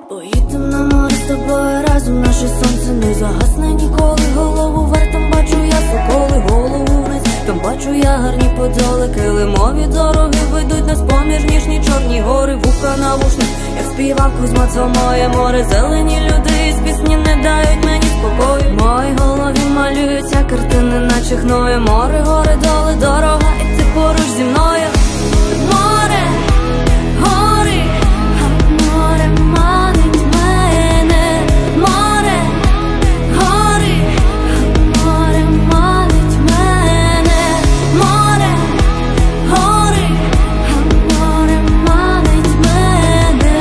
Поїдем на море з тобою разом, наше сонце не загасне ніколи. Голову вверх, там бачу я соколи, голову вниз, там бачу я гарні подоли. Килимові дороги ведуть нас поміж ніжні чорні гори. Вуха навушник, як співав Кузьма, це моє море. Зелені люди із пісні не дають мені спокою. В моїй голові малюються картини, наче хною. Море, гори, доли, дорога, і ти поруч зі мною. Море, гори, море манить мене. Море, гори, море манить мене. Море, гори, море манить мене.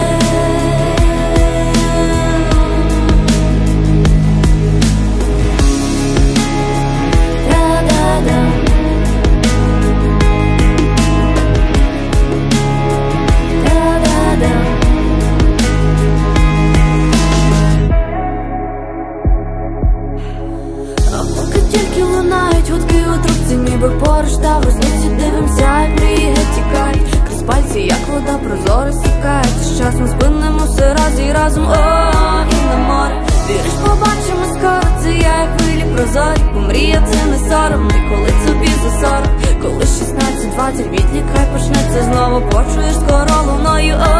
Да-да-да. Тільки лунають гудки у трубці, ніби поруч та в розлуці. Дивимся, як мрії геть тікають крізь пальці, як вода прозоро стікає. З часом спинимося раз і разом, і на море. Віриш, побачимо скоро, це я, як хвилі прозорі. Бо мрія це не сором, і коли тобі за 40. Коли 16-20 відлік, хай почнеться знову, почуєш скоро луною.